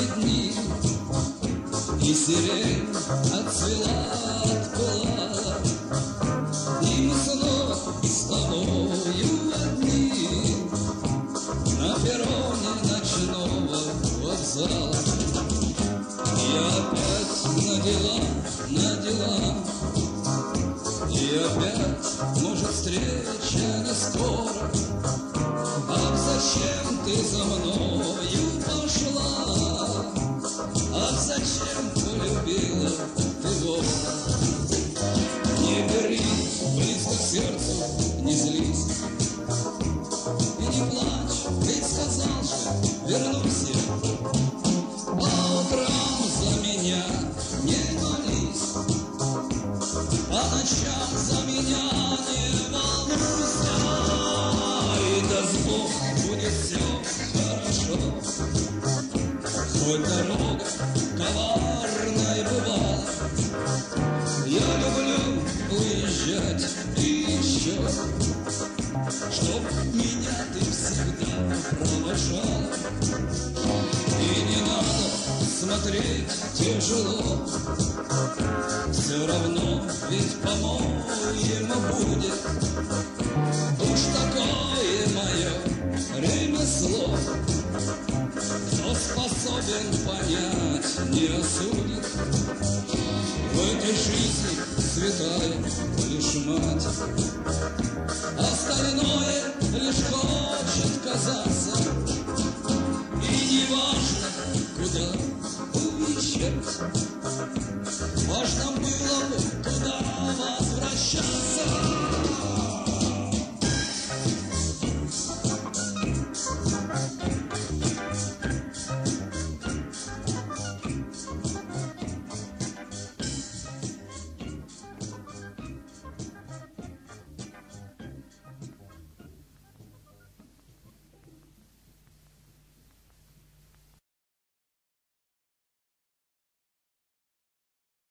дни, и сирень отцвела, отпылала, и мы снова с тобою одни на перроне ночного вокзала. Я опять на дела, и опять, может, встреча не скоро. Ах, зачем ты за мною пошла? Ах, зачем полюбила ты вора? Не бери близко к сердцу, не злись и не плачь, ведь сказал же, вернусь я. А утром за меня не молись, по ночам за меня не волнуйся. И даст Бог, будет все хорошо, хоть дорога коварной бывала. Я люблю уезжать и еще, чтоб меня ты всегда провожала. И не надо смотреть тяжело, все равно ведь по-моему будет. Уж такое мое ремесло, кто способен понять, не осудит. В этой жизни святая лишь мать, остальное лишь хочет казаться. И не важно, куда уезжать,